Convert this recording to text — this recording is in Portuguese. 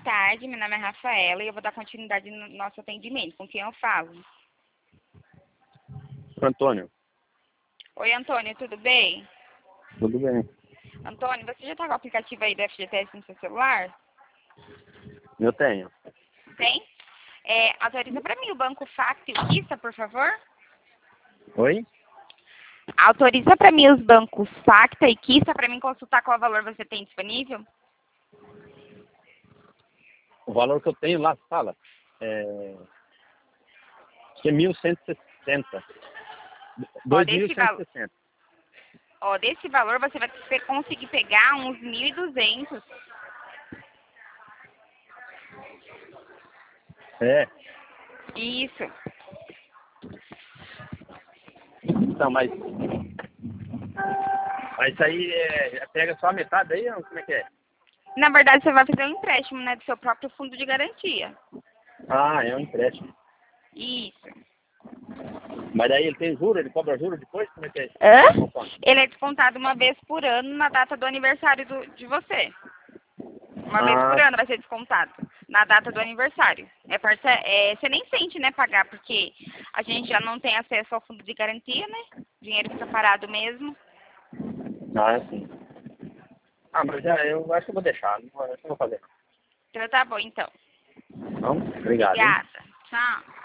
tarde, meu nome é Rafaela e eu vou dar continuidade no nosso atendimento. Com quem eu falo? Antônio. Oi, Antônio, tudo bem? Tudo bem. Antônio, você já tá com o aplicativo aí do FGTS no seu celular? Eu tenho. Tem? Autoriza para mim o banco Facto e o Kissa, por favor? Oi? Autoriza para mim os bancos Facta e Kissa para mim consultar qual valor você tem disponível? O valor que eu tenho lá, fala, acho que é 1.160. Ó, desse, 2.160. desse valor você vai conseguir pegar uns 1.200. É. Isso. Então, mas isso aí pega só a metade aí, ou como é que é? Na verdade, você vai fazer um empréstimo, né, do seu próprio fundo de garantia. Ah, é um empréstimo. Isso. Mas daí ele tem juros, ele cobra juros depois? Como é que é? Hã? Como funciona? Ele é descontado uma vez por ano na data do aniversário de você. Uma vez por ano vai ser descontado. Na data do aniversário. Você nem sente, né, pagar, porque a gente já não tem acesso ao fundo de garantia, né? O dinheiro fica parado mesmo. Ah, sim. Ah, mas eu acho que eu vou deixar. Não vou fazer. Então tá bom, então. Não? Obrigado, hein? Obrigada. Tchau.